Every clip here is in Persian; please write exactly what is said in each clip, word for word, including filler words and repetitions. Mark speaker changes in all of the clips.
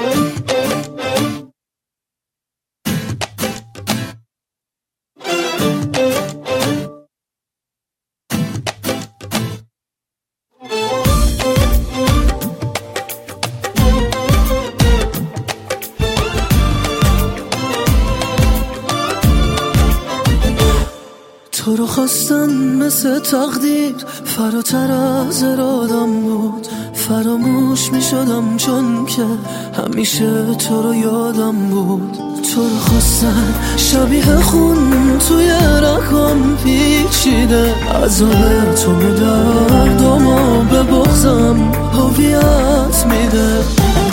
Speaker 1: تو رو خواستن مثل تقدیر فراتر از ارادم بود، فراموش می شدم چون که همیشه تو رو یادم بود. تو رو خواستن شبیه خون توی رگام پیچیده، عذاب تو به دردم و به بغضم هویت میده.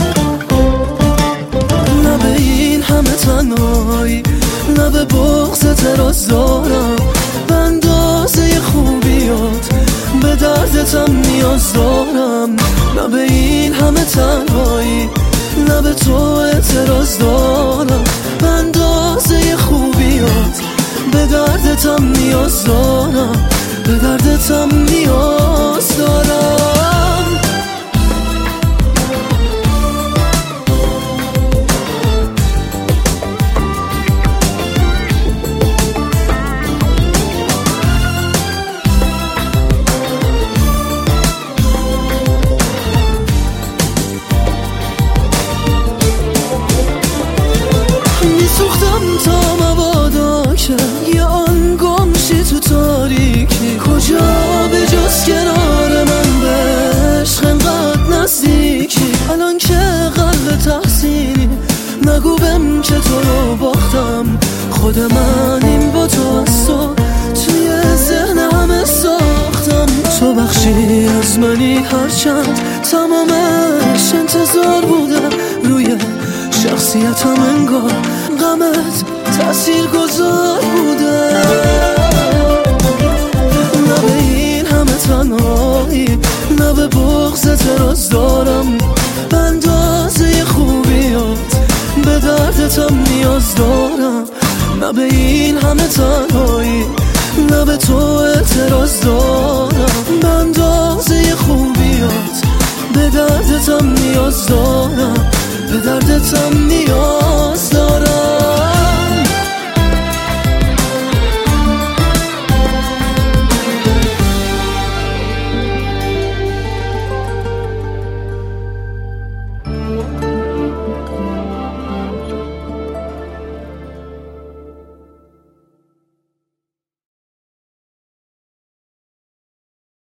Speaker 1: نه به این همه تنهایی، نه به بغض تراز دارم، به اندازه خوبیات به دردتم نیاز دارم. نه به این همه تنهایی، نه به تو اعتراض دارم، به اندازه خوبیات به دردتم نیاز دارم، به دردتم نیاز دارم. سوختم تا مبادا که یه آن گمشی تو تاریکی، کجا به جز کنار من به عشق انقدر نزدیکی. الان که قلب تحسینی نگو بهم که تو رو باختم، خود من این با تو از تو توی ذهن همه ساختم. تو بخشی از منی هرچند تمامش انتظار بوده، روی شخصیتم انگار غمت تأثیر گذار بوده. نه به این همه تنهایی، نه به بغض اعتراض دارم، به اندازه خوبیات به دردتم نیاز دارم. نه به این همه تنهایی، نه به تو اعتراض دارم، به اندازه خوبیات به دردتم نیاز دارم، به دردتم نیاز